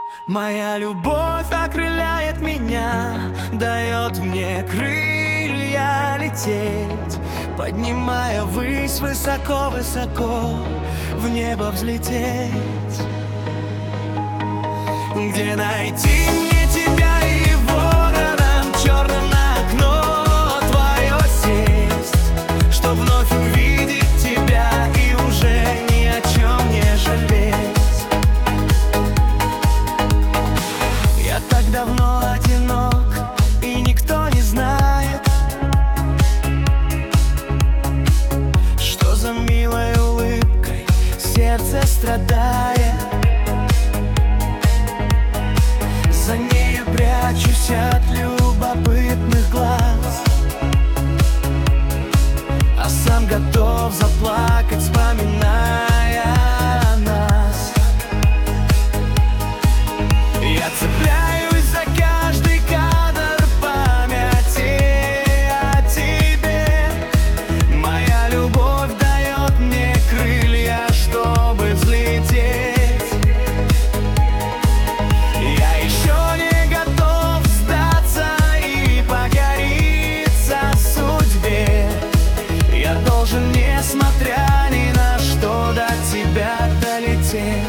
Моя любовь окрыляет меня, дает мне крылья лететь, поднимая ввысь высоко-высоко, в небо взлететь. Где найти мне тебя и вороном черным на окно твое сесть, чтоб вновь увидеть тебя и уже ни о чем не жалеть. Я так давно одинок, и никто не знает, что за милой улыбкой сердце страдает. За нею прячусь от любопытных глаз, а сам готов заплакать, вспоминая нас. Я цепляюсь за каждый кадр памяти о тебе. Моя любовь дает мне крылья, чтобы взлететь. Я еще не готов сдаться и покориться судьбе. Я должен, несмотря ни на что, до тебя долететь.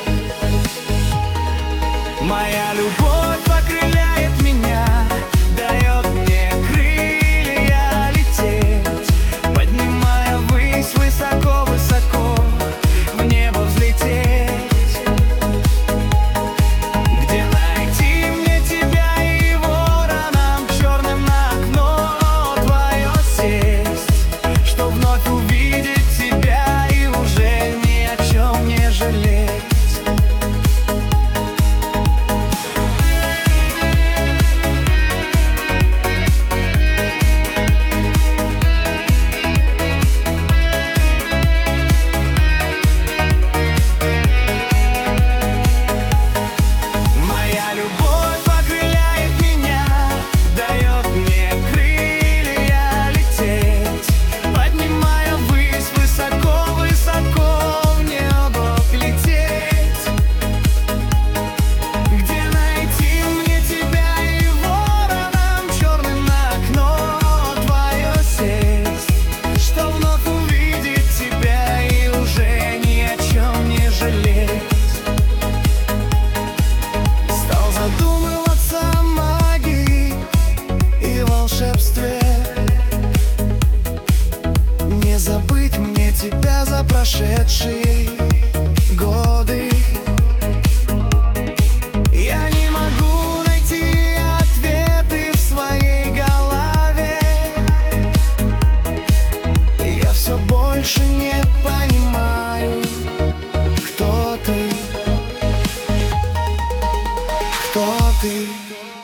Моя любовь окрыляет меня, дает мне крылья лететь, поднимая ввысь высоко-высоко, в небо взлететь. Где найти мне тебя и вороном черным на окно твое сесть, чтоб вновь увидеть тебя и уже ни о чем не жалеть. Моя любовь окрыляет меня, дает мне крылья лететь, поднимая ввысь высоко-высоко, в небо лететь. Где найти мне тебя и вороном черным на окно твое сесть, что вновь увидеть тебя и уже ни о чем не жалеть. Стал задумываться о магии и волшебстве. Не забыть мне тебя за прошедшие годы. Я не могу найти ответы в своей голове. Я все больше не понимаю, кто ты, кто ты.